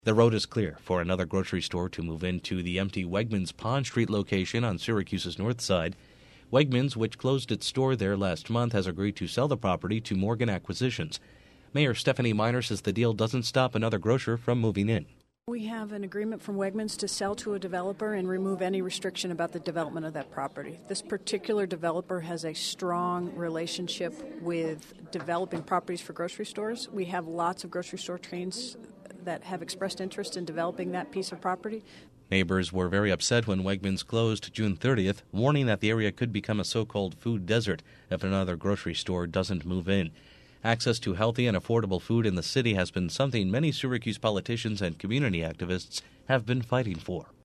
The road is clear for another grocery store to move into the empty Wegmans Pond Street location on Syracuse's north side. Wegmans, which closed its store there last month, has agreed to sell the property to Morgan Acquisitions. Mayor Stephanie Miner says the deal doesn't stop another grocer from moving in. We have an agreement from Wegmans to sell to a developer and remove any restriction about the development of that property. This particular developer has a strong relationship with developing properties for grocery stores. We have lots of grocery store chains that have expressed interest in developing that piece of property. Neighbors were very upset when Wegmans closed June 30th, warning that the area could become a so-called food desert if another grocery store doesn't move in. Access to healthy and affordable food in the city has been something many Syracuse politicians and community activists have been fighting for.